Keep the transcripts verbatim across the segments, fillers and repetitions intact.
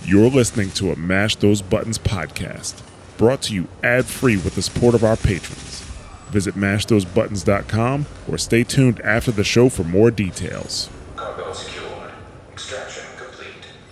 You're listening to a Mash Those Buttons podcast, brought to you ad-free with the support of our patrons. Visit mash those buttons dot com or stay tuned after the show for more details. Cargo secured. Extraction complete.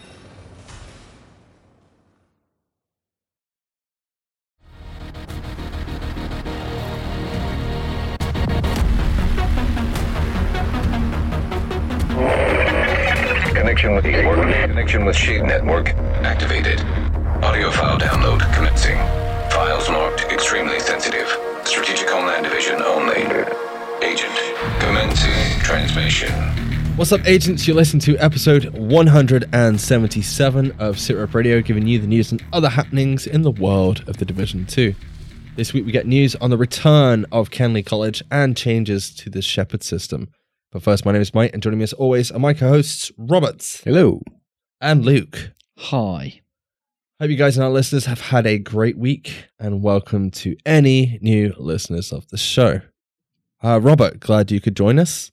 Connection with network. Connection with Shade Network activated. Audio file download commencing. Files marked extremely sensitive. Strategic Homeland Division only. Agent commencing transmission. What's up, agents? You listen to episode one hundred seventy-seven of SitRep Radio, giving you the news and other happenings in the world of the Division two. This week we get news on the return of Kenley College and changes to the Shepard system. But first, my name is Mike, and joining me as always are my co-hosts, Robert. Hello. And Luke. Hi. Hope you guys and our listeners have had a great week, and welcome to any new listeners of the show. Uh, Robert, glad you could join us.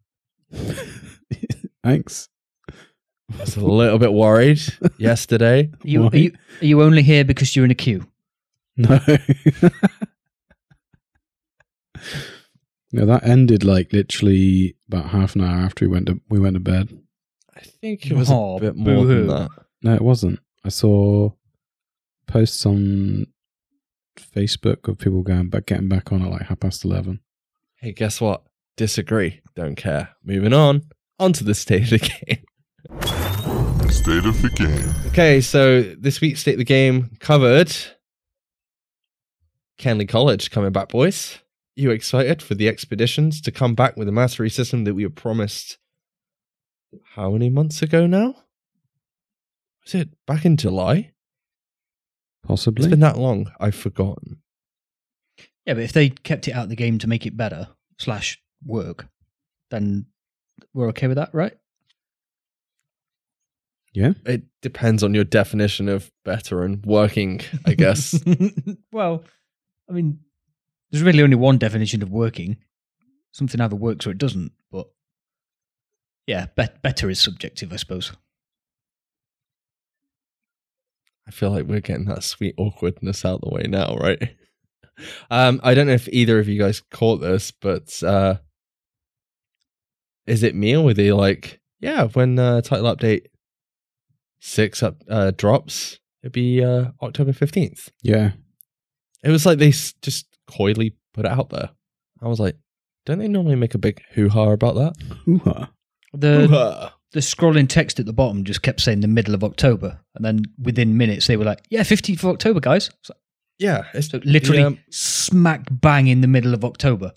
Thanks. I was a little bit worried yesterday. You, are, you, are you only here because you're in a queue? No. No, that ended like literally about half an hour after we went to we went to bed. I think it was Oh, a bit more boo-hoo. than that. No, it wasn't. I saw posts on Facebook of people going back, getting back on at like half past eleven. Hey, guess what? Disagree. Don't care. Moving on. On to the state of the game. State of the game. Okay, so this week's state of the game covered Kenley College coming back, boys. You excited for the expeditions to come back with a mastery system that we were promised how many months ago now? Was it back in July? Possibly. It's been that long. I've forgotten. Yeah, but if they kept it out of the game to make it better, slash work, then we're okay with that, right? Yeah. It depends on your definition of better and working, I guess. Well, I mean, there's really only one definition of working. Something either works or it doesn't, but yeah, be- better is subjective, I suppose. I feel like we're getting that sweet awkwardness out the way now, right? Um, I don't know if either of you guys caught this, but uh, is it me or were they like, yeah, when uh, title update six up uh, drops, it'd be uh, October fifteenth. Yeah. It was like they s- just coyly put it out there. I was like, don't they normally make a big hoo-ha about that? Hoo-ha. The Hoo-ha. the scrolling text at the bottom just kept saying the middle of October, and then within minutes they were like, "Yeah, fifteenth of October, guys." So, Yeah, it's so literally the, um, smack bang in the middle of October.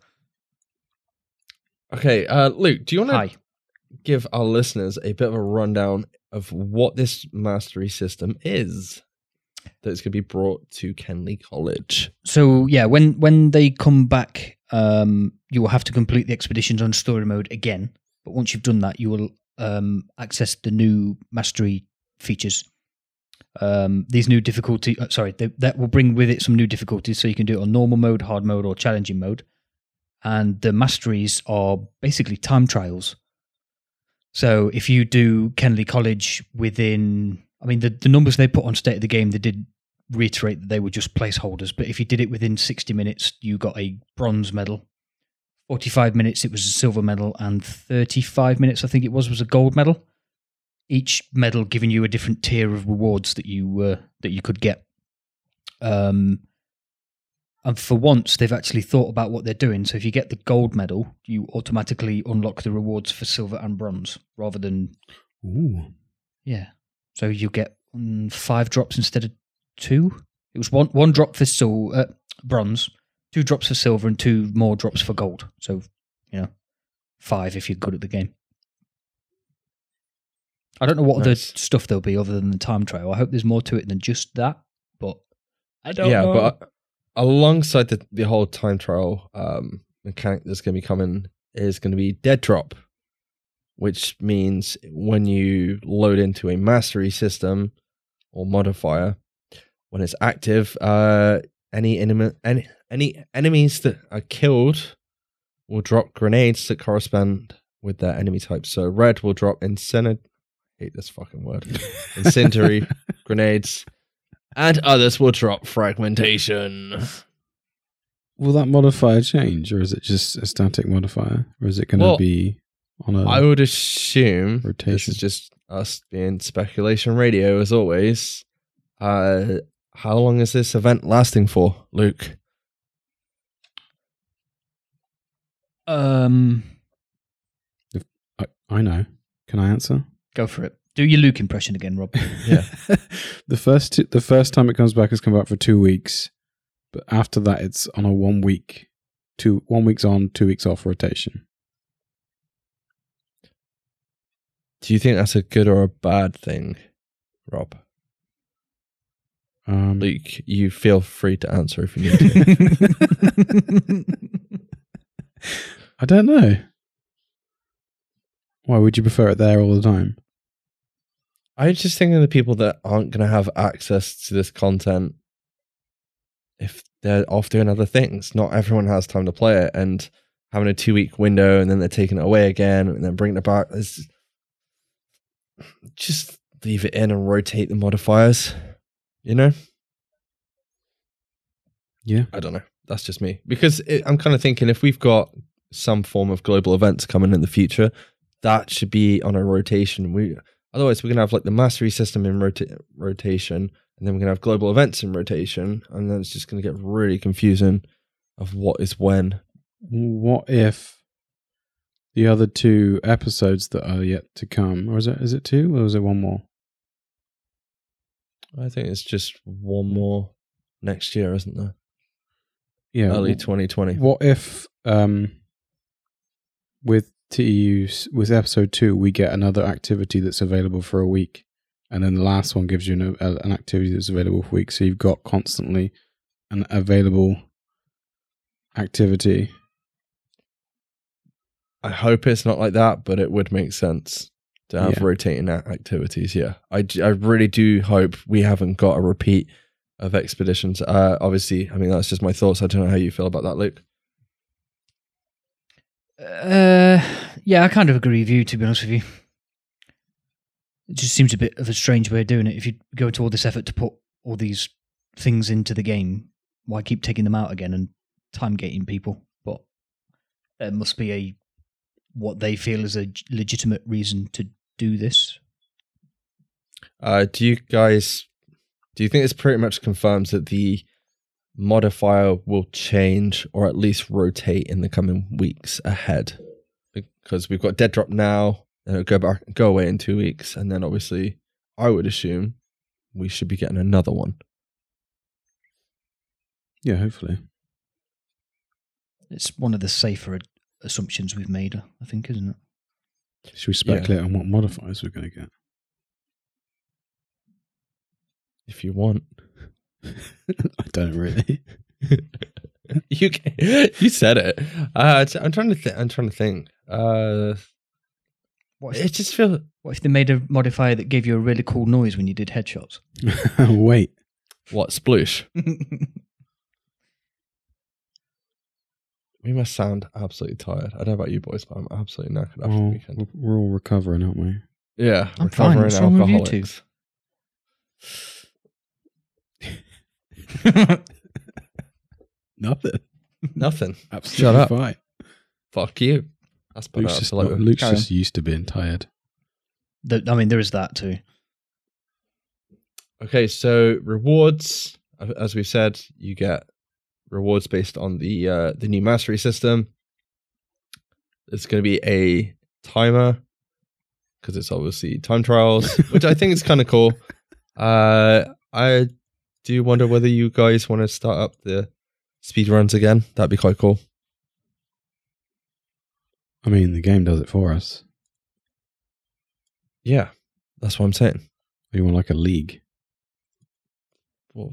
okay, uh, Luke, do you want to Hi. give our listeners a bit of a rundown of what this mastery system is that's going to be brought to Kenley College? So yeah, when when they come back, um, you will have to complete the expeditions on story mode again. But once you've done that, you will um, access the new mastery features. Um, these new difficulty, uh, sorry, they, that will bring with it some new difficulties. So you can do it on normal mode, hard mode, or challenging mode. And the masteries are basically time trials. So if you do Kenley College within, I mean, the, the numbers they put on State of the Game, they did reiterate that they were just placeholders. But if you did it within sixty minutes, you got a bronze medal. forty-five minutes, it was a silver medal. And thirty-five minutes, I think it was, was a gold medal. Each medal giving you a different tier of rewards that you uh, that you could get. Um, and for once, they've actually thought about what they're doing. So if you get the gold medal, you automatically unlock the rewards for silver and bronze, rather than Ooh. yeah. So you get um, five drops instead of two. It was one one drop for sil- uh, bronze, two drops for silver, and two more drops for gold. So you know, five if you're good at the game. I don't know what Nice. other stuff there'll be other than the time trial. I hope there's more to it than just that, but I don't yeah, know. but uh, alongside the, the whole time trial um, mechanic that's going to be coming is going to be dead drop, which means when you load into a mastery system or modifier, when it's active, uh, any enemy, any any enemies that are killed will drop grenades that correspond with their enemy type. So red will drop incinerator. hate this fucking word. Incendiary grenades, and others will drop fragmentation. Will that modifier change, or is it just a static modifier, or is it going to Well, be on a? I would assume rotation. this is just us being speculation radio as always. Uh, how long is this event lasting for, Luke? Um, I, I know. Can I answer? go for it. Do your Luke impression again, Rob. Yeah. the first two, the first time it comes back, it's come back for two weeks, but after that, it's on a one week, two one weeks on, two weeks off rotation. Do you think that's a good or a bad thing, Rob? Um, Luke, you feel free to answer if you need to. I don't know. Why would you prefer it there all the time? I just think of the people that aren't going to have access to this content if they're off doing other things. Not everyone has time to play it, and having a two week window and then they're taking it away again and then bringing it back. Is just leave it in and rotate the modifiers, you know? Yeah. I don't know. That's just me. Because it, I'm kind of thinking if we've got some form of global events coming in the future, that should be on a rotation. We Otherwise, we're going to have like the mastery system in rota- rotation, and then we're going to have global events in rotation, and then it's just going to get really confusing of what is when. What if the other two episodes that are yet to come, or is it is it two, or is it one more? I think it's just one more next year, isn't there? Yeah, Early wh- twenty twenty. What if um, with T E U, with episode two, we get another activity that's available for a week, and then the last one gives you an, an activity that's available for a week, so you've got constantly an available activity. I hope it's not like that, but it would make sense to have Yeah. rotating a- activities. Yeah, I, j- I really do hope we haven't got a repeat of expeditions. Uh, obviously, I mean, that's just my thoughts. I don't know how you feel about that, Luke. Uh, yeah, I kind of agree with you, to be honest with you. It just seems a bit of a strange way of doing it. If you go into all this effort to put all these things into the game, why keep taking them out again and time gating people? But there must be a what they feel is a legitimate reason to do this. Uh, do you guys, do you think this pretty much confirms that the modifier will change or at least rotate in the coming weeks ahead? Because we've got dead drop now, and it'll go back, go away in two weeks, and then obviously, I would assume we should be getting another one. Yeah, hopefully. It's one of the safer ad- assumptions we've made, I think, isn't it? Should we speculate on what modifiers we're going to get? If you want. I don't really. you can, you said it. Uh, t- I'm trying to think. I'm trying to think. Uh, What it if, just feels. what if they made a modifier that gave you a really cool noise when you did headshots? Wait. What, sploosh? We must sound absolutely tired. I don't know about you boys, but I'm absolutely knackered after the Well, weekend. we're all recovering, aren't we? Yeah, I'm fine. recovering What's wrong with you alcoholics. Nothing. Nothing. Absolutely Shut up. fine. Fuck you. That's put Luke's out just, to like not- Luke's carry just used to being tired. The- I mean, there is that too. Okay, so rewards, as we've said, you get rewards based on the uh, the new mastery system. It's going to be a timer because it's obviously time trials, which I think is kind of cool. Uh, I do wonder whether you guys want to start up the speed runs again. That'd be quite cool. I mean, the game does it for us. Yeah, that's what I'm saying. We want like a league. Well,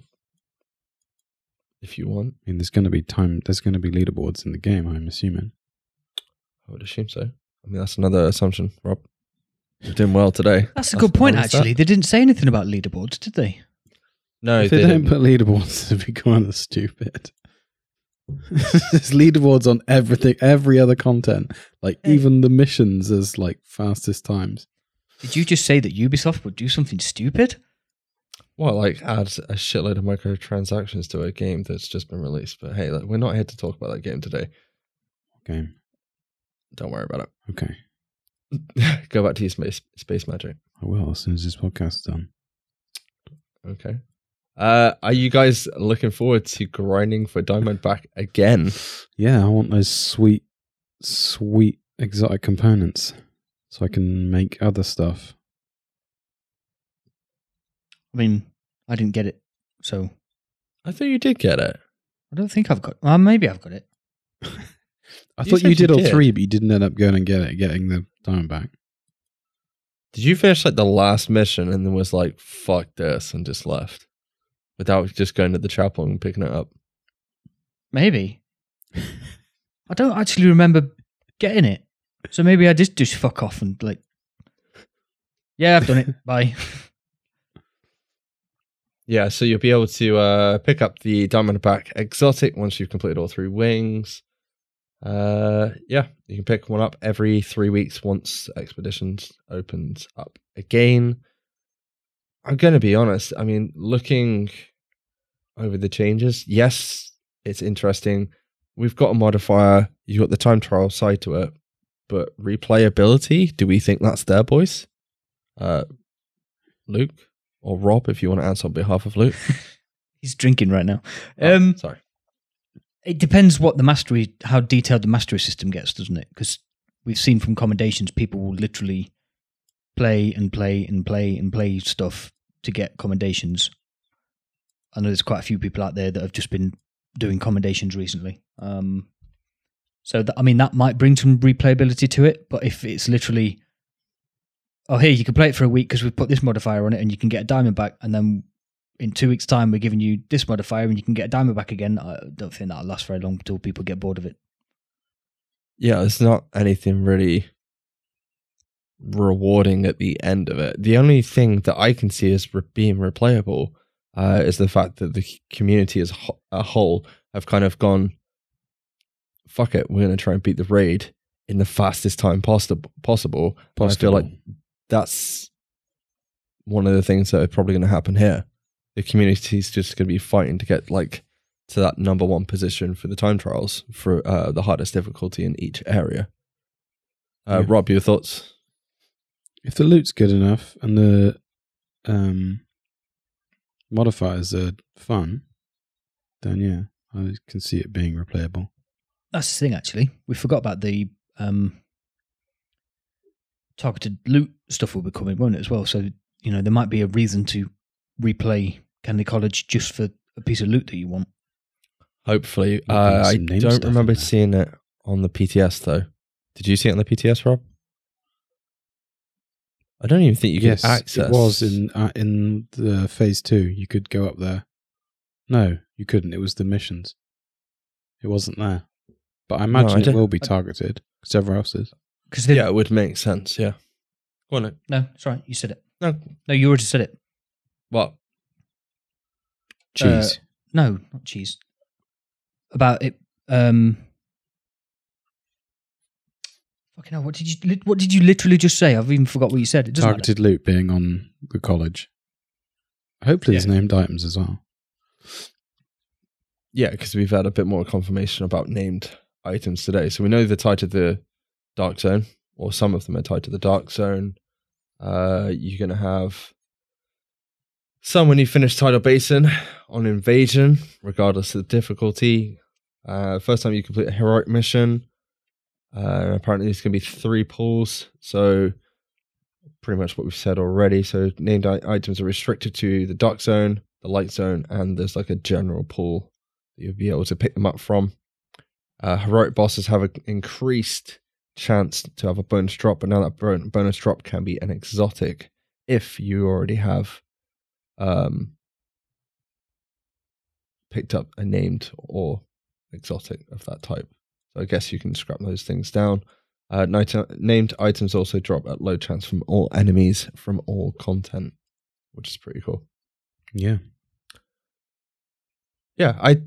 if you want, I mean, there's going to be time. There's going to be leaderboards in the game. I'm assuming. I would assume so. I mean, that's another assumption, Rob. You're doing well today. That's a good point, actually. They didn't say anything about leaderboards, did they? No, If they, they don't didn't. put leaderboards, it'd be kind of stupid. There's leaderboards on everything, every other content. Like Hey. even the missions as like fastest times. Did you just say that Ubisoft would do something stupid? Well, like add a shitload of microtransactions to a game that's just been released. But hey, like, we're not here to talk about that game today. Game. Don't worry about Okay. it. Go back to your space, space magic. I will as soon as this podcast is done. Okay. Uh, are you guys looking forward to grinding for Diamond back again? Yeah, I want those sweet, sweet exotic components so I can make other stuff. I mean, I didn't get it, so I thought you did get it. I don't think I've got. Well, maybe I've got it. I You thought said you did you all did. three, but you didn't end up going and get it, getting the diamond back. Did you finish like the last mission and then was like, fuck this, and just left? Without just going to the chapel and picking it up? Maybe. I don't actually remember getting it, so maybe I did just fuck off and like. Yeah, I've done it. Bye. Yeah, so you'll be able to uh, pick up the Diamond Back Exotic once you've completed all three wings. Uh, yeah, you can pick one up every three weeks once Expeditions opens up again. I'm going to be honest. I mean, looking over the changes, yes, it's interesting. We've got a modifier. You've got the time trial side to it. But replayability, do we think that's there, boys? Uh, Luke? Or Rob, if you want to answer on behalf of Luke. He's drinking right now. Oh, Um, sorry. It depends what the mastery, how detailed the mastery system gets, doesn't it? Because we've seen from commendations, people will literally play and play and play and play stuff to get commendations. I know there's quite a few people out there that have just been doing commendations recently. Um, so, that, I mean, that might bring some replayability to it, but if it's literally, oh, here, you can play it for a week because we've put this modifier on it and you can get a diamond back, and then in two weeks' time, we're giving you this modifier and you can get a diamond back again. I don't think that'll last very long until people get bored of it. Yeah, there's not anything really rewarding at the end of it. The only thing that I can see as re- being replayable uh, is the fact that the community as ho- a whole have kind of gone, fuck it, we're going to try and beat the raid in the fastest time possible. possible. And I feel like that's one of the things that are probably going to happen here. The community's just going to be fighting to get like to that number one position for the time trials for uh, the hardest difficulty in each area. Uh, Yeah. Rob, your thoughts? If the loot's good enough and the um, modifiers are fun, then yeah, I can see it being replayable. That's the thing, actually. We forgot about the um, targeted loot stuff will be coming, won't it, as well? So, you know, there might be a reason to replay Candy College just for a piece of loot that you want. Hopefully. Maybe Uh, I some name don't stuff in remember there. seeing it on the P T S, though. Did you see it on the P T S, Rob? I don't even think you yes, can access. it was in uh, in the phase two. You could go up there. No, you couldn't. It was the missions. It wasn't there. But I imagine I it don't- will be targeted because everyone else is. Because Yeah, it would make sense, yeah. Go on, Nick. No, it's right. You said it. No. No, you already said it. What? Cheese. No, not cheese. About it. Um, fucking hell, what did you li- what did you literally just say? I've even forgot what you said. It doesn't matter. Targeted loot being on the college. Hopefully there's Yeah. named items as well. Yeah, because we've had a bit more confirmation about named items today. So we know they're tied to the Dark Zone, or some of them are tied to the Dark Zone. Uh, you're going to have some when you finish Tidal Basin on Invasion, regardless of the difficulty. Uh, first time you complete a heroic mission. Uh, apparently there's going to be three pools. So pretty much what we've said already. So named I- items are restricted to the Dark Zone, the Light Zone, and there's like a general pool that you'll be able to pick them up from. Uh, heroic bosses have an increased chance to have a bonus drop, but now that bon- bonus drop can be an exotic if you already have um, picked up a named or exotic of that type. So I guess you can scrap those things down. Uh, night- named items also drop at low chance from all enemies from all content, which is pretty cool. Yeah. Yeah, I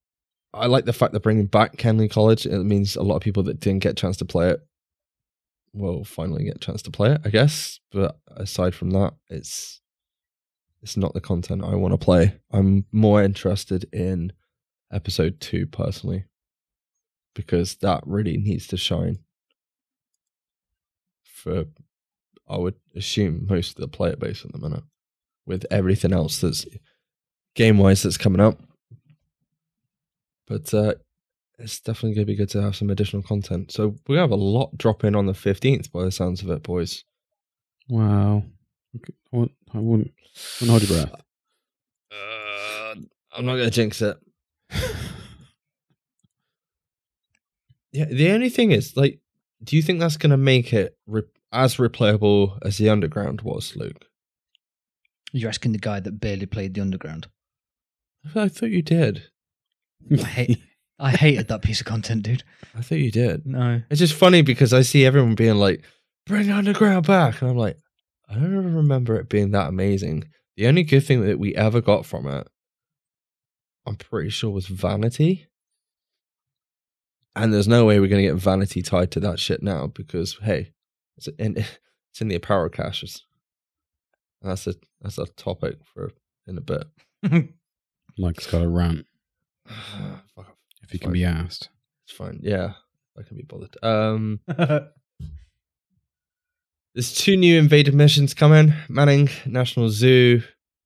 I like the fact they're bringing back Kenley College. It means a lot of people that didn't get a chance to play it we'll finally get a chance to play it, I guess. But aside from that, it's it's not the content I want to play. I'm more interested in episode two personally, because that really needs to shine for, I would assume, most of the player base at the minute, with everything else that's game-wise that's coming up. But uh, it's definitely going to be good to have some additional content. So we have a lot drop in on the fifteenth by the sounds of it, boys. Wow. Okay. I wouldn't, I wouldn't, wouldn't hold your breath. Uh, I'm not going to jinx it. Yeah, the only thing is, like, do you think that's going to make it re- as replayable as the Underground was, Luke? You're asking the guy that barely played the Underground. I thought you did. I hate. I hated that piece of content, dude. I thought you did. No. It's just funny because I see everyone being like, bring Underground back. And I'm like, I don't remember it being that amazing. The only good thing that we ever got from it, I'm pretty sure, was Vanity. And there's no way we're going to get Vanity tied to that shit now because, hey, it's in, it's in the apparel caches. That's a, that's a topic for in a bit. Mike's got a rant. Fuck off. If he can be asked. It's fine. Yeah, I can be bothered. Um, there's two new invaded missions coming. Manning National Zoo.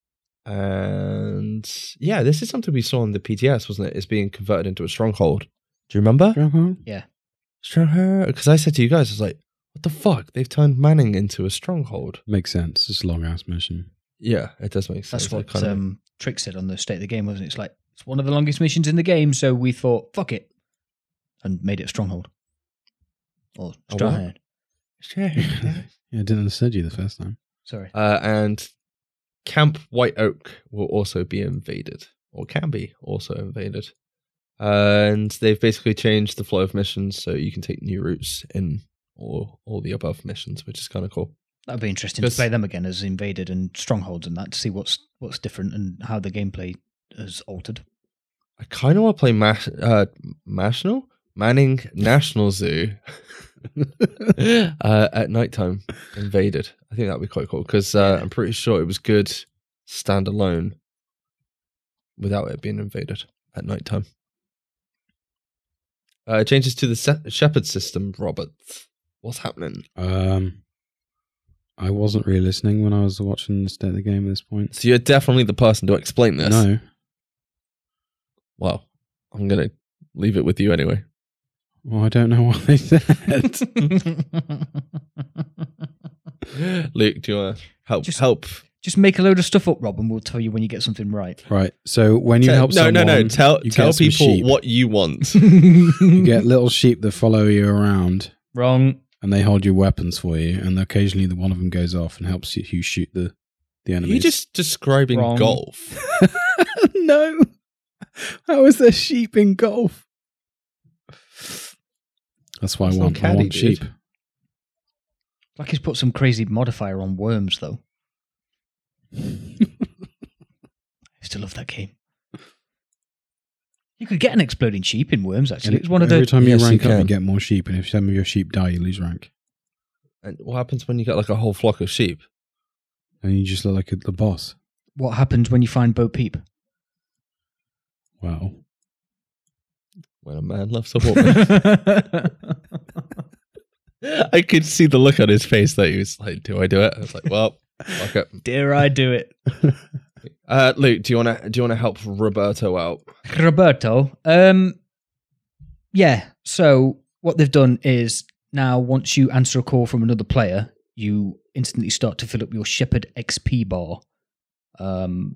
And yeah, this is something we saw on the P T S, wasn't it? It's being converted into a stronghold. Do you remember? Stronghold? Yeah. Stronghold. Because I said to you guys, I was like, what the fuck? They've turned Manning into a stronghold. Makes sense. It's a long ass mission. Yeah, it does make sense. That's what kind of... um, Trick said on the State of the Game, wasn't it? It's like, it's one of the longest missions in the game, so we thought, fuck it, and made it a stronghold. Or Stronghold. Yeah, I didn't understand you the first time. Sorry. Uh, and Camp White Oak will also be invaded, or can be also invaded. Uh, and they've basically changed the flow of missions so you can take new routes in all, all the above missions, which is kind of cool. That'd be interesting to play them again as invaded and strongholds and that, to see what's what's different and how the gameplay has altered. I kind of want to play Mash, uh, National? Manning National Zoo uh, at nighttime, invaded. I think that'd be quite cool because uh, yeah. I'm pretty sure it was good standalone without it being invaded at nighttime. Uh, changes to the se- Shepherd system, Robert. What's happening? Um, I wasn't really listening when I was watching the State of the Game at this point. So you're definitely the person to explain this. No. Well, I'm going to leave it with you anyway. Well, I don't know what they said. Luke, do you want to help? Just, help? Just make a load of stuff up, Rob, and we'll tell you when you get something right. Right. So when you tell, help no, someone... No, no, no. Tell, you tell people sheep. what you want. You get little sheep that follow you around. Wrong. And they hold your weapons for you, and occasionally the one of them goes off and helps you, you shoot the, the enemies. You're just describing Wrong. golf. No. How is there sheep in golf? That's why That's I want, caddy, I want dude. sheep. Like he's put some crazy modifier on worms, though. I used to love that game. You could get an exploding sheep in Worms, actually. It's one of Every the... time you Yes, rank you up, you can. get more sheep, and if some of your sheep die, you lose rank. And what happens when you get like a whole flock of sheep? And you just look like a, the boss. What happens when you find Bo Peep? Wow. When a man loves a woman. I could see the look on his face that he was like, do I do it? I was like, well, fuck it. Dare I do it? Uh, Luke, do you want to do you want to help Roberto out? Roberto. Um, yeah. So what they've done is now once you answer a call from another player, you instantly start to fill up your Shepherd X P bar. Um,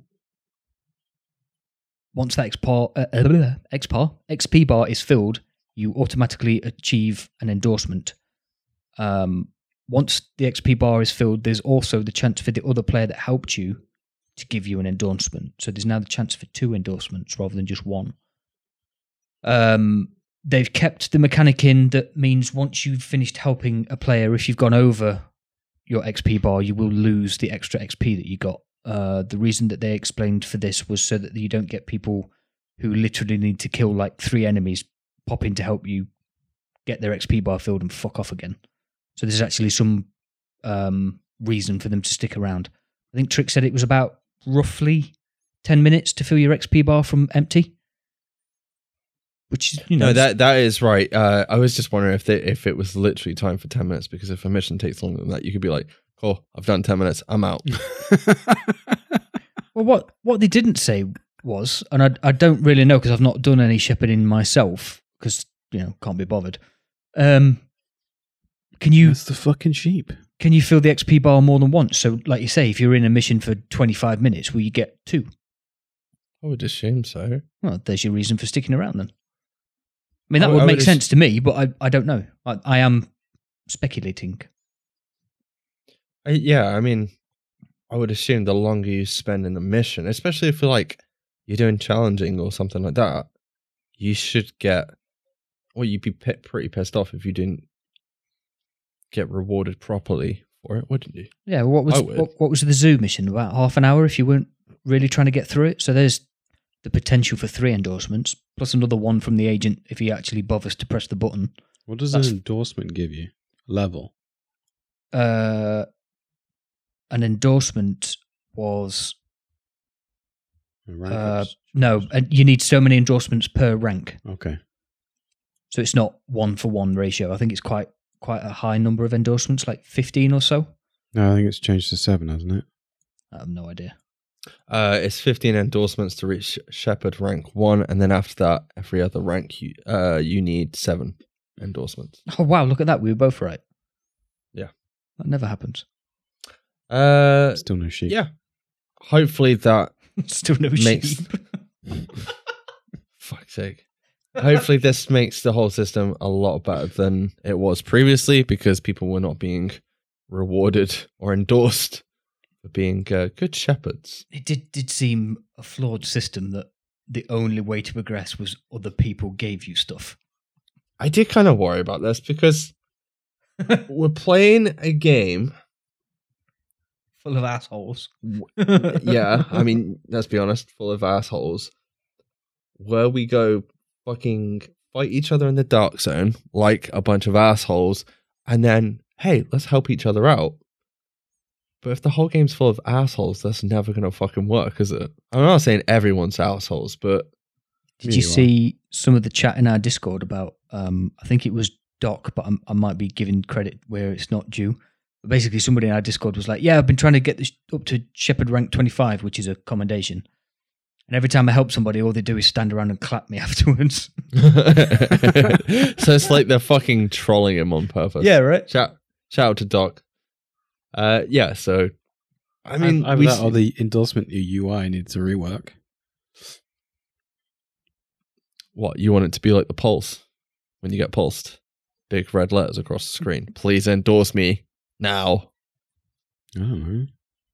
once that X P, uh, uh, X P, X P bar is filled, you automatically achieve an endorsement. Um, once the X P bar is filled, there's also the chance for the other player that helped you to give you an endorsement. So there's now the chance for two endorsements rather than just one. Um, they've kept the mechanic in that means once you've finished helping a player, if you've gone over your X P bar, you will lose the extra X P that you got. Uh, the reason that they explained for this was so that you don't get people who literally need to kill like three enemies pop in to help you get their X P bar filled and fuck off again. So there's actually some um, reason for them to stick around. I think Trick said it was about roughly ten minutes to fill your X P bar from empty. Which is, you know, No, that that is right. Uh, I was just wondering if they, if it was literally time for ten minutes, because if a mission takes longer than that, you could be like, "Cool, I've done ten minutes. I'm out." well, what what they didn't say was, and I I don't really know because I've not done any shepherding myself because you know can't be bothered. Um, can you That's the fucking sheep. can you fill the X P bar more than once? So, like you say, if you're in a mission for twenty-five minutes, will you get two? I would assume so. Well, there's your reason for sticking around then. I mean, that I- would I make would sense to me, but I, I don't know. I, I am speculating. I, yeah, I mean, I would assume the longer you spend in the mission, especially if you're like you're doing challenging or something like that, you should get. Well, you'd be p- pretty pissed off if you didn't get rewarded properly for it, wouldn't you? Yeah, what was I would. what, what was the zoo mission? About half an hour if you weren't really trying to get through it. So there's the potential for three endorsements, plus another one from the agent if he actually bothers to press the button. What does That's- an endorsement give you? Level. Uh, an endorsement was A rank uh, ups? no, and you need so many endorsements per rank, Okay. so it's not one for one ratio. I think it's quite quite a high number of endorsements, like fifteen or so. No, I think it's changed to seven, hasn't it? I have no idea. Uh, it's fifteen endorsements to reach Shepherd rank one, and then after that, every other rank you uh you need seven endorsements. Oh wow, look at that! We were both right. Yeah. That never happens. Uh, Still no sheep. yeah. Hopefully that Still no makes. sheep. Fuck's sake. Hopefully this makes the whole system a lot better than it was previously, because people were not being rewarded or endorsed for being uh, good shepherds. It did did seem a flawed system that the only way to progress was other people gave you stuff. I did kind of worry about this because we're playing a game. Full of assholes. Yeah, I mean, let's be honest, full of assholes, where we go fucking fight each other in the dark zone like a bunch of assholes, and then, hey, let's help each other out. But if the whole game's full of assholes, that's never going to fucking work, is it? I'm not saying everyone's assholes, but... Did Yeah, you you are. see some of the chat in our Discord about, um, I think it was Doc, but I'm, I might be giving credit where it's not due. But basically, somebody in our Discord was like, yeah, I've been trying to get this up to Shepherd rank twenty-five, which is a commendation. And every time I help somebody, all they do is stand around and clap me afterwards. so it's like they're fucking trolling him on purpose. Yeah, right? Shout, shout out to Doc. Uh, yeah, so... I mean, either we that s- or the endorsement U I needs a rework. What, you want it to be like the Pulse when you get pulsed? Big red letters across the screen. Please endorse me now. I don't know.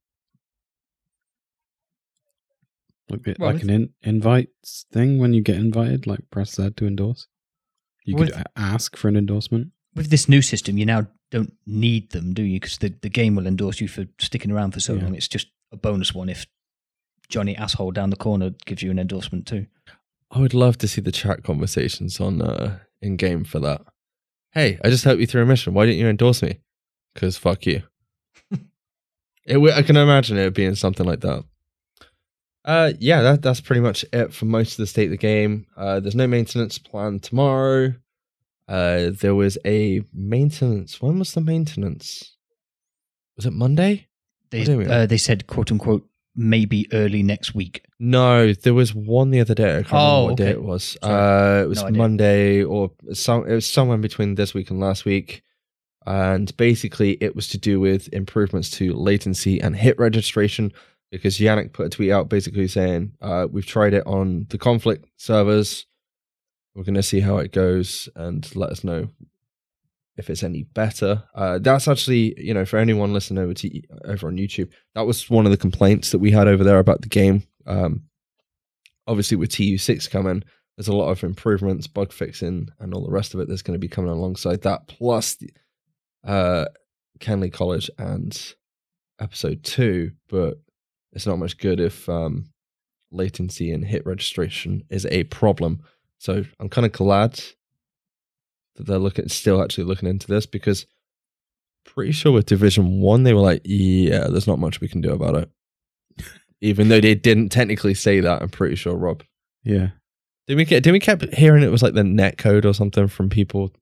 Like, it- Well, like an in- invite thing when you get invited, like press Z to endorse. You Well, could a- ask for an endorsement. With this new system, you now don't need them, do you? Because the, the game will endorse you for sticking around for so Yeah. long. It's just a bonus one if Johnny Asshole down the corner gives you an endorsement too. I would love to see the chat conversations on uh, in game for that. Hey, I just helped you through a mission. Why didn't you endorse me? Because fuck you. it w- I can imagine it being something like that. Uh, yeah, that that's pretty much it for most of the state of the game. Uh, there's no maintenance planned tomorrow. Uh, there was a maintenance. When was the maintenance? Was it Monday? They, Oh, there we are. uh, they said, quote unquote, maybe early next week. No, there was one the other day. I can't remember Oh, what day okay. it was. Sorry. Uh, it was No idea. Monday or some. It was somewhere in between this week and last week, and basically it was to do with improvements to latency and hit registration. Because Yannick put a tweet out basically saying, uh, "We've tried it on the conflict servers. We're going to see how it goes and let us know if it's any better." Uh, that's actually, you know, for anyone listening over to over on YouTube, that was one of the complaints that we had over there about the game. Um, obviously, with T U six coming, there's a lot of improvements, bug fixing, and all the rest of it that's going to be coming alongside that. Plus, the, uh, Kenley College and Episode Two, but it's not much good if um, latency and hit registration is a problem. So I'm kind of glad that they're looking, still actually looking into this, because pretty sure with Division One, they were like, "Yeah, there's not much we can do about it." Even though they didn't technically say that, I'm pretty sure, Rob. Yeah. Did we get? Did we kept hearing it was like the net code or something from people?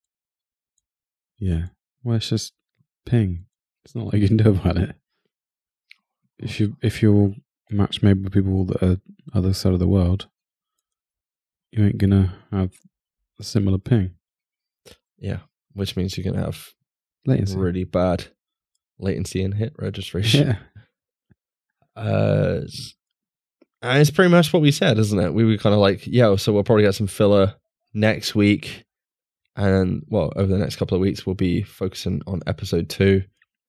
Yeah. Well, it's just ping. It's not like you can do about it. If you if you're matched made with people that are other side of the world, you ain't gonna have a similar ping. Yeah, which means you're gonna have Latency. really bad latency and hit registration. Yeah. Uh, and it's pretty much what we said, isn't it? We were kind of like, yeah, so we'll probably get some filler next week. And, well, over the next couple of weeks, we'll be focusing on episode two.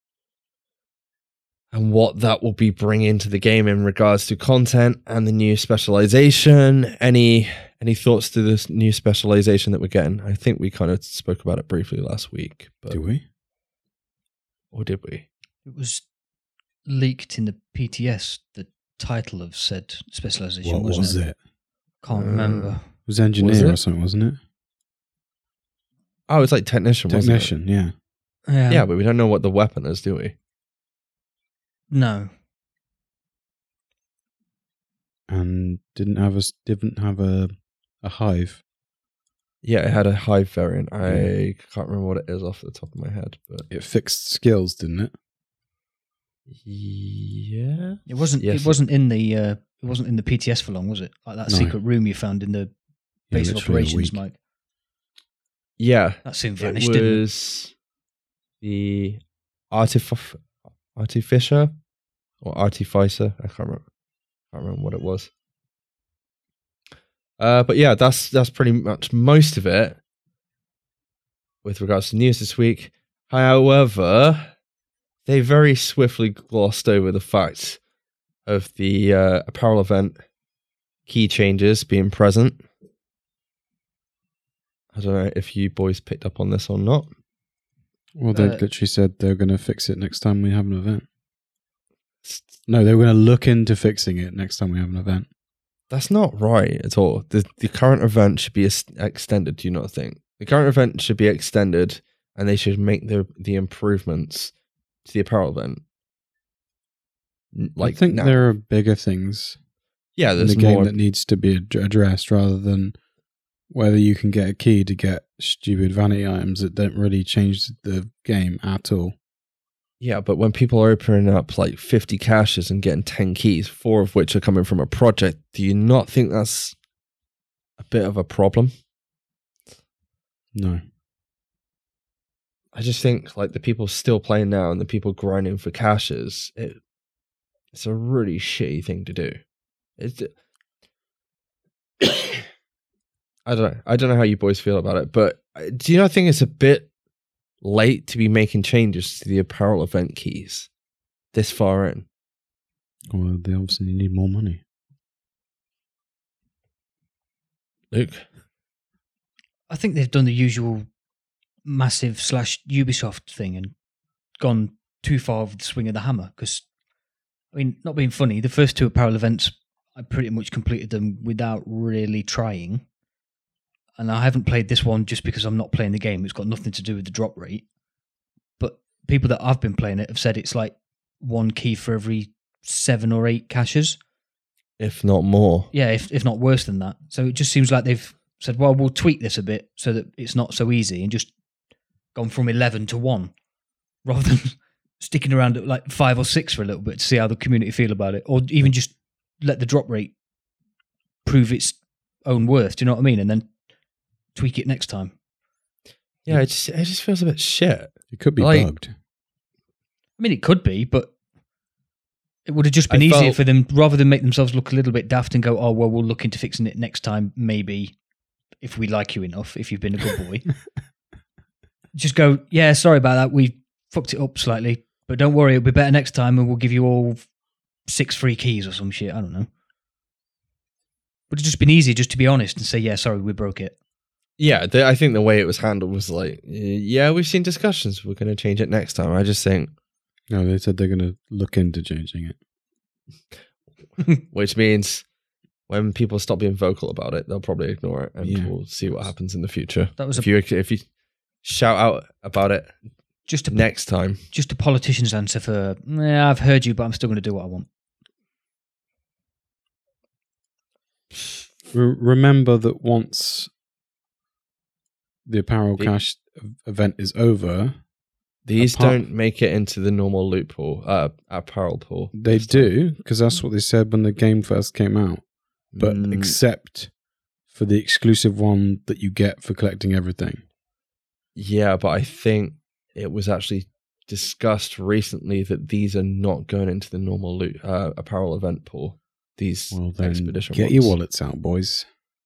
And what that will be bringing to the game in regards to content and the new specialization. Any any thoughts to this new specialization that we're getting? I think we kind of spoke about it briefly last week. But, Do we? or did we? It was leaked in the P T S, the title of said specialization, What wasn't was it? it? Can't Uh, remember. It was engineer Was it? or something, wasn't it? Oh, it's like technician, wasn't it? Technician, yeah. Yeah. Yeah, but we don't know what the weapon is, do we? No. And didn't have a s- didn't have a a hive. Yeah, it had a hive variant. I can't remember what it is off the top of my head, but It fixed skills, didn't it? yeah, It wasn't Yes, it wasn't in the uh, it wasn't in the P T S for long, was it? Like that No. secret room you found in the Yeah, base of literally a operations, week. Mike. yeah. That soon It vanished, didn't it? was the artif- artificer or artificer. I can't remember. I can't remember what it was. Uh, but yeah, that's that's pretty much most of it with regards to news this week. However, they very swiftly glossed over the fact of the uh, apparel event key changes being present. I don't know if you boys picked up on this or not. Well, they Uh, literally said they're going to fix it next time we have an event. No, they were going to look into fixing it next time we have an event. That's not right at all. The the current event should be es- extended, do you not think? The current event should be extended and they should make the the improvements to the apparel event. N- Like I think now. there are bigger things yeah, in there's the game more. that needs to be ad- addressed rather than whether you can get a key to get stupid vanity items that don't really change the game at all. Yeah, but when people are opening up like fifty caches and getting ten keys, four of which are coming from a project, do you not think that's a bit of a problem? No. I just think like the people still playing now and the people grinding for caches, it, it's a really shitty thing to do. It's, I don't know. I don't know how you boys feel about it, but uh, do you not think it's a bit late to be making changes to the apparel event keys this far in? Well, they obviously need more money. Luke? I think they've done the usual massive slash Ubisoft thing and gone too far with the swing of the hammer. Because, I mean, not being funny, the first two apparel events, I pretty much completed them without really trying. And I haven't played this one just because I'm not playing the game. It's got nothing to do with the drop rate. But people that I've been playing it have said it's like one key for every seven or eight caches. If not more. Yeah, if if not worse than that. So it just seems like they've said, well, we'll tweak this a bit so that it's not so easy and just gone from eleven to one rather than sticking around at like five or six for a little bit to see how the community feel about it, or even just let the drop rate prove its own worth. Do you know what I mean? And then tweak it next time. Yeah, it just, it just feels a bit shit. It could be Like- bugged. I mean, it could be, but it would have just been I easier felt- for them, rather than make themselves look a little bit daft and go, oh, well, we'll look into fixing it next time, maybe, if we like you enough, if you've been a good boy. Just go, yeah, sorry about that. We fucked it up slightly, but don't worry, it'll be better next time and we'll give you all six free keys or some shit. I don't know. Would have just been easier just to be honest and say, yeah, sorry, we broke it. Yeah, the, I think the way it was handled was like, yeah, we've seen discussions. We're going to change it next time. I just think, No, they said they're going to look into changing it. which means when people stop being vocal about it, they'll probably ignore it, and Yeah. we'll see what happens in the future. That was if a- you if you shout out about it, Just a next time. just a politician's answer for, nah, I've heard you, but I'm still going to do what I want. Re- remember that once the apparel The- cache event is over, These Apart- don't make it into the normal loot pool, uh, apparel pool. they this time. do, because that's what they said when the game first came out. But Mm, except for the exclusive one that you get for collecting everything. yeah, but I think it was actually discussed recently that these are not going into the normal loot uh, apparel event pool. These Well, then expedition get ones. your wallets out, boys.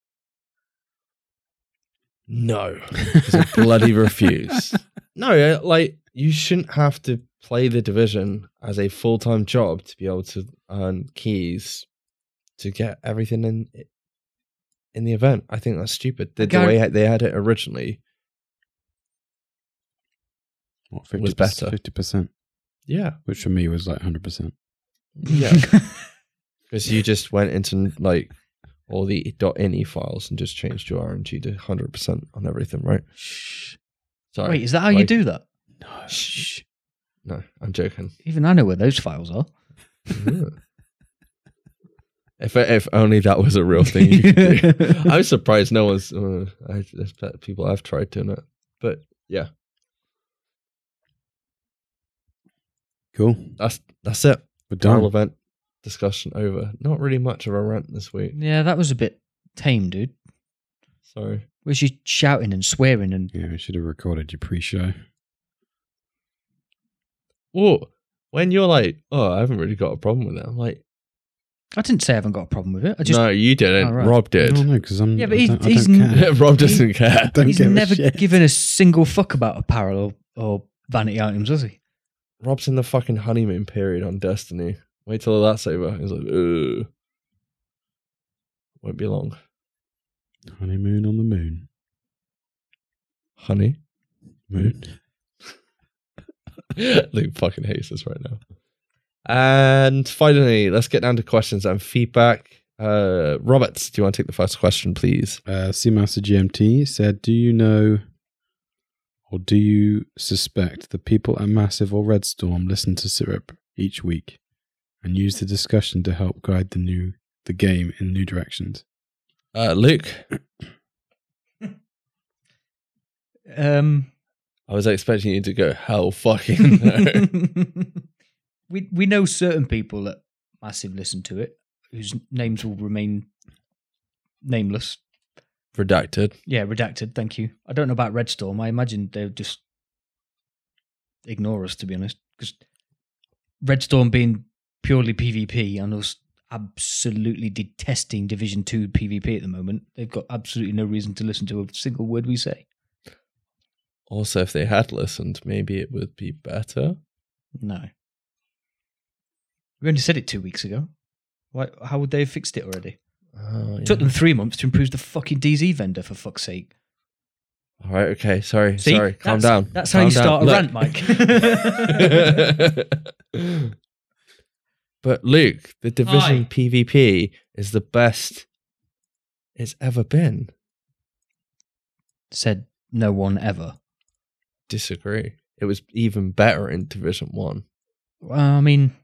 No, because I bloody refuse. No, uh, like you shouldn't have to play the Division as a full time job to be able to earn keys to get everything in in the event. I think that's stupid. The, the Gar- way they had it originally What, fifty was better. fifty percent, Yeah, which for me was like one hundred percent. yeah, because you just went into like all the .ini files and just changed your R N G to one hundred percent on everything, right? Shh. Sorry. Wait, is that how you Like- do that? No. Shh. No, I'm joking. Even I know where those files are. Yeah. If if only that was a real thing you could do. I'm surprised no one's. Uh, I, there's people have tried doing it, but yeah, Cool. that's that's it. We're Apparel done. event discussion over. Not really much of a rant this week. Yeah, that was a bit tame, dude. Sorry. Where's you shouting and swearing and Yeah, we should have recorded your pre-show. Well, when you're like, oh, I haven't really got a problem with it. I'm like, I didn't say I haven't got a problem with it. I just no, you didn't. Oh, right. Rob did. No, no, because I'm. Yeah, but I he's- don't, I he's don't n- care. Rob doesn't care. Don't he's give a never shit. given a single fuck about apparel or, or vanity items, has he? Rob's in the fucking honeymoon period on Destiny. Wait till that's over. He's like, ugh. Won't be long. Honeymoon on the moon. Honey? Moon. Luke fucking hates us right now. And finally, let's get down to questions and feedback. Uh, Roberts, do you want to take the first question, please? Uh, Seamaster G M T said, "Do you know, or do you suspect the people at Massive or Red Storm listen to Syrup each week and use the discussion to help guide the new the game in new directions?" Uh, Luke, Um, I was expecting you to go, hell fucking no. we we know certain people that massive listen to it, whose names will remain nameless. Redacted. Yeah, redacted. Thank you. I don't know about Red Storm. I imagine they'll just ignore us, to be honest, because Red Storm being purely PvP and us absolutely detesting Division Two PvP at the moment, they've got absolutely no reason to listen to a single word we say. Also, if they had listened, maybe it would be better. No. We only said it two weeks ago. Why, how would they have fixed it already? Oh, It took yeah. them three months to improve the fucking D Z vendor, for fuck's sake. All right, okay, sorry, See? sorry, calm That's- down. That's how Calm you down. start a Look. rant, Mike. But Luke, the Division Aye. PvP is the best it's ever been. Said no one ever. Disagree. It was even better in Division One. Well, I mean,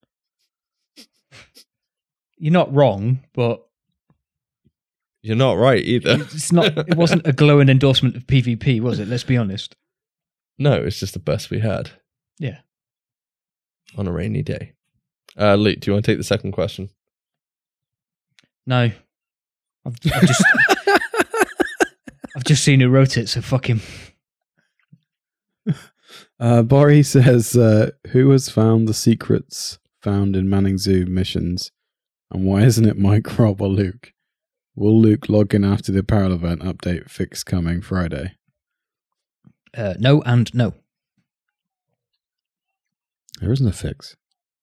you're not wrong, but You're not right either. it's not. It wasn't a glowing endorsement of PvP, was it? Let's be honest. No, it's just the best we had Yeah. on a rainy day. Uh, Luke, do you want to take the second question? No, I've, I've just, I've just seen who wrote it. So fuck him. Uh, Bori says, uh, "Who has found the secrets found in Manning Zoo missions, and why isn't it Mike, Rob, or Luke? Will Luke log in after the apparel event update fix coming Friday?" Uh, no and no. There isn't a fix.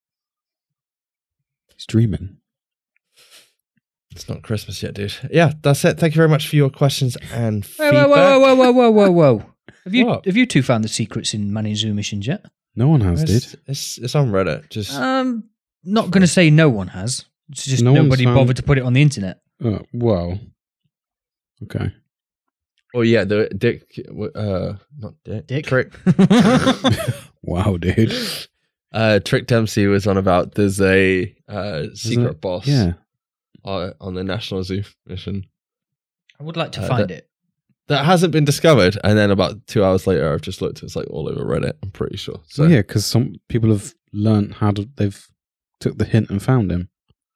He's dreaming. It's not Christmas yet, dude. Yeah, that's it. Thank you very much for your questions and Whoa, feedback. whoa, whoa, whoa, whoa, whoa, whoa, whoa! Have you What? have you two found the secrets in Manning Zoo missions yet? No one has, It's, dude. it's, it's on Reddit. Just Um, not going to say no one has. It's just No one's nobody found- bothered to put it on the internet. Oh, well. Okay. Oh yeah, the Dick, uh, not Dick, Dick? Trick, Wow, dude. uh, Trick Dempsey was on about. There's a uh, secret it? boss, Yeah. uh, on the National Zoo mission I would like to Uh, find that- it. that hasn't been discovered. And then about two hours later, I've just looked. It's like all over Reddit. I'm pretty sure. So So yeah, because some people have learned how to. They've took the hint and found him.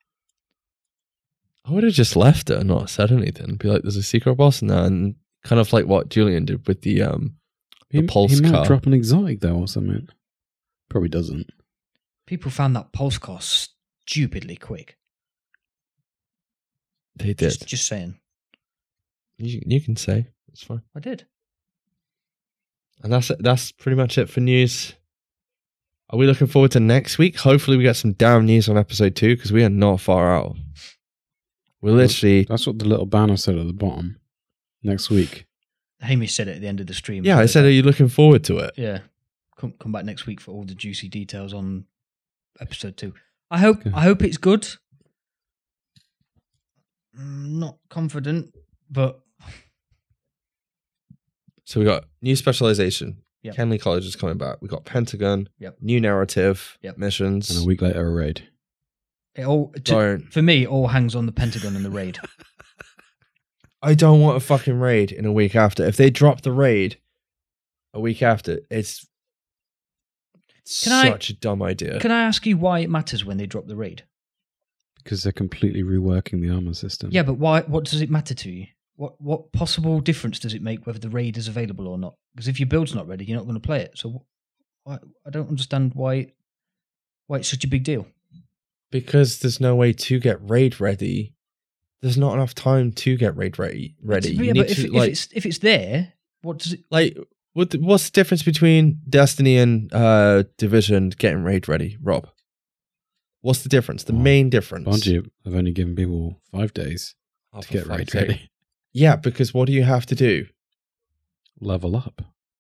I would have just left it and not said anything. Be like, "There's a secret boss," and then kind of like what Julian did with the um. He, The pulse he might car. drop an exotic though or something. Probably doesn't. People found that pulse car stupidly quick. They did. Just, just saying. You, you can say it's fine. I did. And that's it. That's pretty much it for news. Are we looking forward to next week? Hopefully, we get some damn news on episode two because we are not far out. We're literally. That's what the little banner said at the bottom. Next week. Hamish said it at the end of the stream. Yeah, I said, are you looking forward to it? Yeah. Come come back next week for all the juicy details on episode two. I hope Okay. I hope it's good. Mm, Not confident, but So we got new specialization. Yep. Kenley College is coming back. We got Pentagon. Yep. New narrative. Yep. Missions. And a week later, a raid. it all to, Don't. for me it all hangs on the Pentagon and the raid. I don't want a fucking raid in a week after. If they drop the raid a week after, it's Can I- such a dumb idea. Can I ask you why it matters when they drop the raid? Because they're completely reworking the armor system. Yeah, but why? What does it matter to you? What what possible difference does it make whether the raid is available or not? Because if your build's not ready, you're not going to play it. So why, I don't understand why why it's such a big deal. Because there's no way to get raid ready. There's not enough time to get raid ready. Ready. Yeah, You but need if, to, if like, it's if it's there, what does it? like what? the- What's the difference between Destiny and uh, Division getting raid ready, Rob? What's the difference? The Well, main difference. Bungie have only given people five days Oh, to for get fuck's raid sake. ready. Yeah, because what do you have to do? Level up.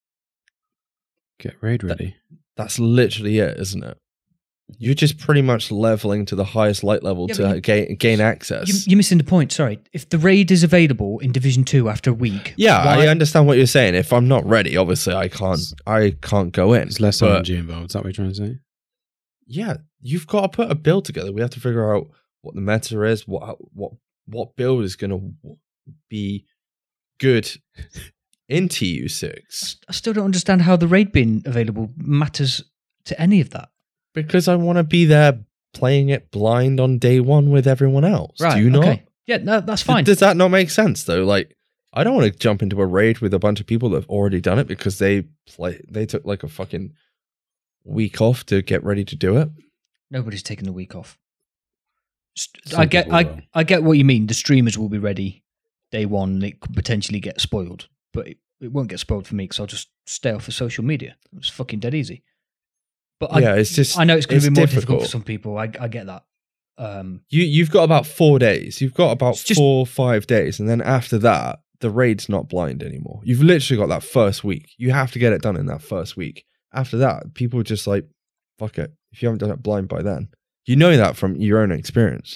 Get raid That- ready. That's literally it, isn't it? You're just pretty much leveling to the highest light level Yeah, to but you- gain gain You, access. you're missing the point. Sorry, if the raid is available in Division Two after a week, yeah, why- I understand what you're saying. If I'm not ready, obviously I can't. I can't go in. There's less but R N G involved. Is that what you're trying to say? yeah, you've got to put a build together. We have to figure out what the meta is. What what what build is going to be good in T U six. I still don't understand how the raid being available matters to any of that. Because I want to be there playing it blind on day one with everyone else. Right? Do you not? Okay. Yeah, no, that's fine. Does that not make sense though? Like, I don't want to jump into a raid with a bunch of people that have already done it because they play. They took like a fucking week off to get ready to do it. Nobody's taking the week off. St- Some I get, people I, will. I get what you mean. The streamers will be ready day one. And it could potentially get spoiled, but it, it won't get spoiled for me because I'll just stay off of social media. It's fucking dead easy. But I, Yeah, it's just- I know it's going to it's be more difficult for difficult. some people. I, I get that. Um, You you've got about four days. You've got about It's just- four five days, and then after that, the raid's not blind anymore. You've literally got that first week. You have to get it done in that first week. After that, people are just like, fuck it. If you haven't done it blind by then, you know that from your own experience.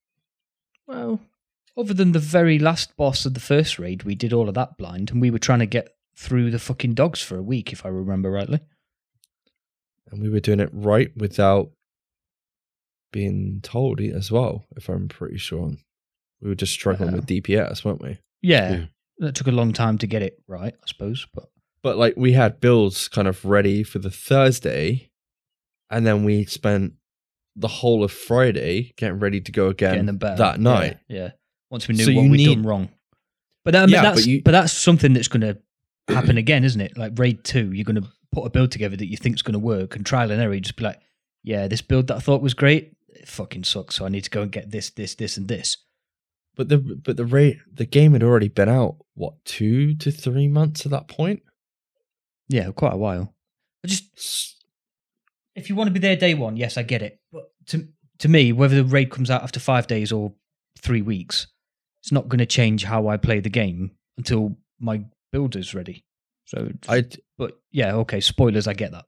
well, other than the very last boss of the first raid, we did all of that blind, and we were trying to get through the fucking dogs for a week, if I remember rightly. And we were doing it right without being told it as well, if I'm pretty sure. We were just struggling Yeah. with D P S, weren't we? Yeah, Yeah. that took a long time to get it right, I suppose. But But like we had builds kind of ready for the Thursday, and then we spent the whole of Friday getting ready to go getting again them better that night. Yeah, yeah. Once we knew So what you we'd need- done wrong. But that, I mean, Yeah, but that's you- but that's something that's going to happen again, isn't it? Like raid two, you're going to put a build together that you think's going to work, and trial and error. You just be like, yeah, this build that I thought was great, it fucking sucks. So I need to go and get this, this, this, and this. But the but the rate the game had already been out what two to three months at that point. Yeah, quite a while. I just if you want to be there day one, yes, I get it. But to to me, whether the raid comes out after five days or three weeks, it's not going to change how I play the game until my builder's ready. So, I but yeah, okay, spoilers, I get that.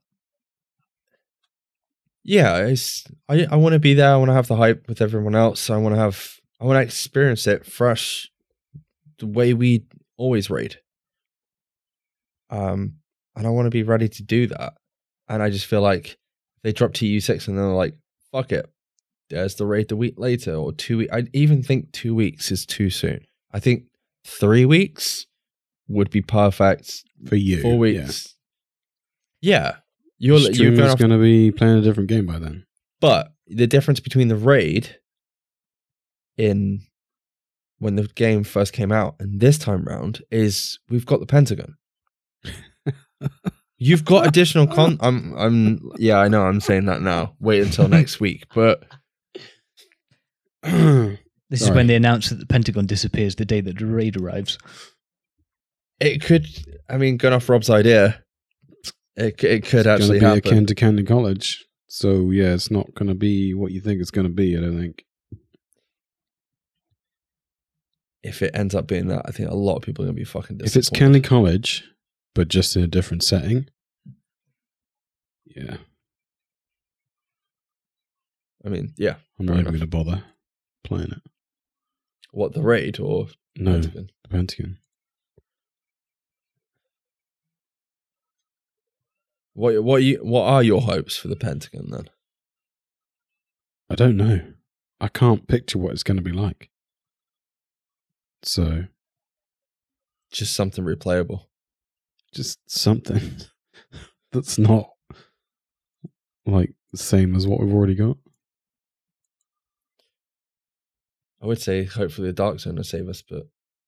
yeah, it's, I I want to be there. I want to have the hype with everyone else. I want to have I want to experience it fresh, the way we always raid. Um, and I want to be ready to do that. And I just feel like they drop T U six and they're like, fuck it. There's the raid a week later or two weeks. I even think two weeks is too soon. I think three weeks would be perfect for you. Four weeks. Yeah. yeah. You're, you're going to be playing a different game by then. But the difference between the raid in when the game first came out and this time round is we've got the Pentagon. You've got additional con. I'm, I'm, yeah, I know. I'm saying that now. Wait until next week. But this Sorry. is when they announce that the Pentagon disappears the day that the raid arrives. It could. I mean, going off Rob's idea, it it could it's actually be happen. Akin to Camden College. So yeah, it's not going to be what you think it's going to be. I don't think. If it ends up being that, I think a lot of people are going to be fucking disappointed. If it's Kenley College, but just in a different setting, yeah. I mean, yeah. I'm not even going to bother playing it. What, the raid or no, Pentagon? The Pentagon. What what you what are your hopes for the Pentagon then? I don't know. I can't picture what it's going to be like. So, just something replayable. Just something that's not like the same as what we've already got. I would say hopefully the Dark Zone will save us, but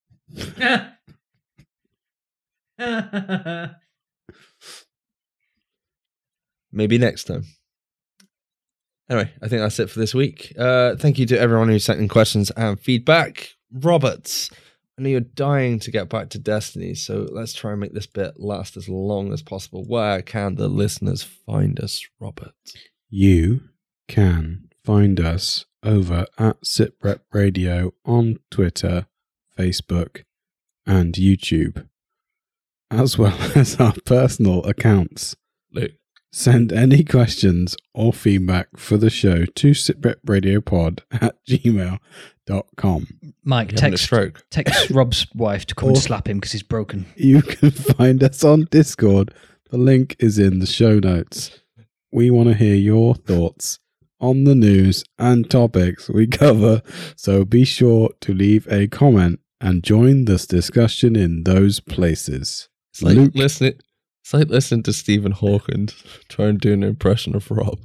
maybe next time. Anyway, I think that's it for this week. Uh, thank you to everyone who sent in questions and feedback. Roberts, I know you're dying to get back to Destiny, so let's try and make this bit last as long as possible. Where can the listeners find us, Robert? You can find us over at SitRep Radio on Twitter, Facebook, and YouTube, as well as our personal accounts. Luke. Send any questions or feedback for the show to sitrep-radio-pod at gmail dot com. Mike, text, text Rob's wife to come or and slap him because he's broken. You can find us on Discord. The link is in the show notes. We want to hear your thoughts on the news and topics we cover, so be sure to leave a comment and join this discussion in those places. It's like Luke, listening. It's like listening to Stephen Hawking try and do an impression of Rob.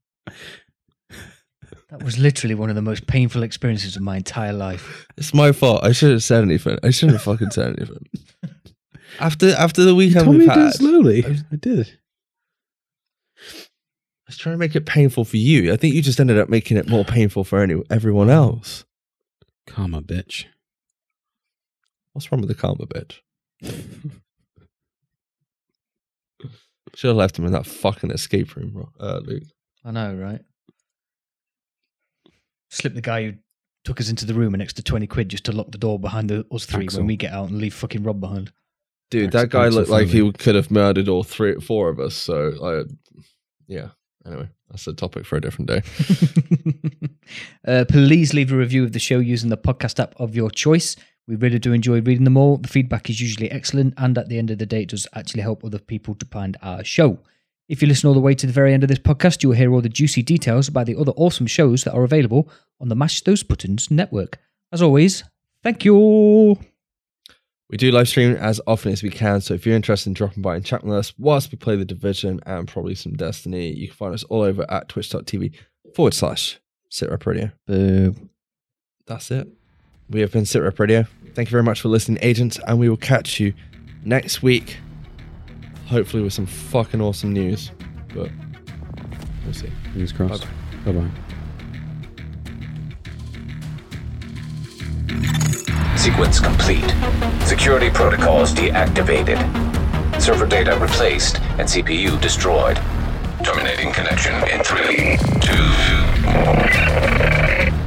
That was literally one of the most painful experiences of my entire life. It's my fault. I shouldn't have said anything. I shouldn't have fucking said anything. After after the weekend you told we've me had, to do it slowly. I, was, I did. I was trying to make it painful for you. I think you just ended up making it more painful for any, everyone else. Karma, bitch. What's wrong with the karma, bitch? Should have left him in that fucking escape room, uh, Luke. I know, right? Slip the guy who took us into the room an extra twenty quid just to lock the door behind the, us three Axel. When we get out and leave fucking Rob behind. Dude, Axel, that guy Axel looked like he could have murdered all three, four of us. So, I, yeah. Anyway, that's a topic for a different day. uh, please leave a review of the show using the podcast app of your choice. We really do enjoy reading them all. The feedback is usually excellent, and at the end of the day, it does actually help other people to find our show. If you listen all the way to the very end of this podcast, you will hear all the juicy details about the other awesome shows that are available on the Mash Those Buttons network. As always, thank you. We do live stream as often as we can, so if you're interested in dropping by and chatting with us whilst we play The Division and probably some Destiny, you can find us all over at twitch.tv forward slash SitRep Radio. Boo. That's it. We have been SitRep Radio. Thank you very much for listening, agents, and we will catch you next week, hopefully with some fucking awesome news, but we'll see. Fingers crossed. Bye-bye. Bye-bye. Sequence complete. Security protocols deactivated. Server data replaced and C P U destroyed. Terminating connection in three, two, one.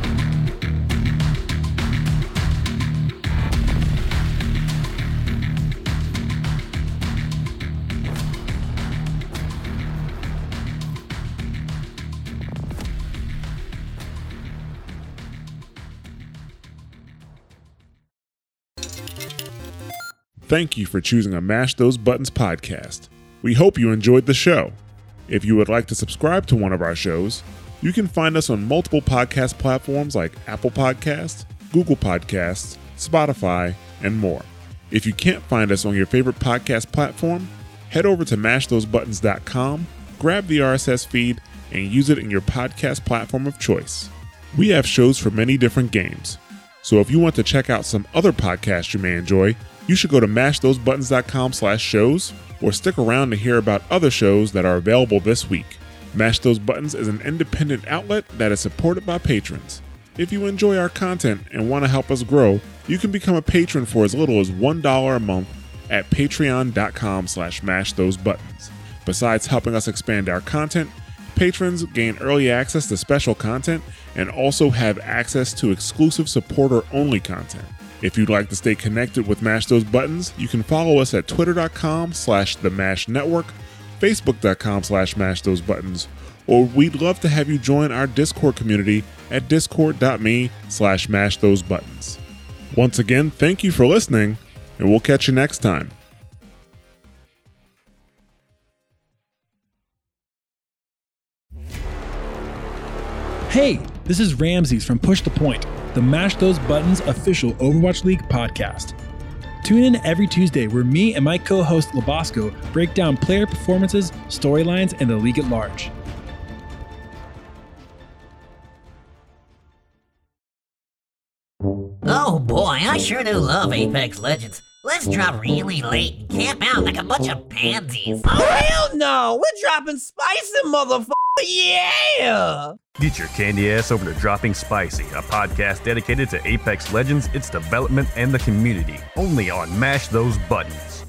Thank you for choosing a Mash Those Buttons podcast. We hope you enjoyed the show. If you would like to subscribe to one of our shows, you can find us on multiple podcast platforms like Apple Podcasts, Google Podcasts, Spotify, and more. If you can't find us on your favorite podcast platform, head over to mash those buttons dot com, grab the R S S feed, and use it in your podcast platform of choice. We have shows for many different games, so if you want to check out some other podcasts you may enjoy, you should go to mash those buttons dot com slash shows or stick around to hear about other shows that are available this week. Mash Those Buttons is an independent outlet that is supported by patrons. If you enjoy our content and want to help us grow, you can become a patron for as little as one dollar a month at patreon dot com slash mash those buttons. Besides helping us expand our content, patrons gain early access to special content and also have access to exclusive supporter-only content. If you'd like to stay connected with Mash Those Buttons, you can follow us at twitter dot com slash the mash network, facebook dot com slash mash those buttons, or we'd love to have you join our Discord community at discord dot me slash mash those buttons. Once again, thank you for listening, and we'll catch you next time. Hey, this is Ramses from Push the Point, the Mash Those Buttons official Overwatch League podcast. Tune in every Tuesday where me and my co-host Labosco break down player performances, storylines, and the league at large. Oh boy, I sure do love Apex Legends. Let's drop really late and camp out like a bunch of pansies. Oh hell no! We're dropping spicy, motherfucker! Yeah! Get your candy ass over to Dropping Spicy, a podcast dedicated to Apex Legends, its development, and the community. Only on Mash Those Buttons.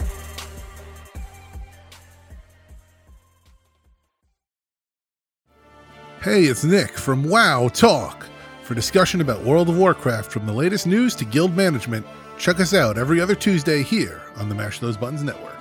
Hey, it's Nick from WoW Talk. For discussion about World of Warcraft, from the latest news to guild management, check us out every other Tuesday here on the Mash Those Buttons Network.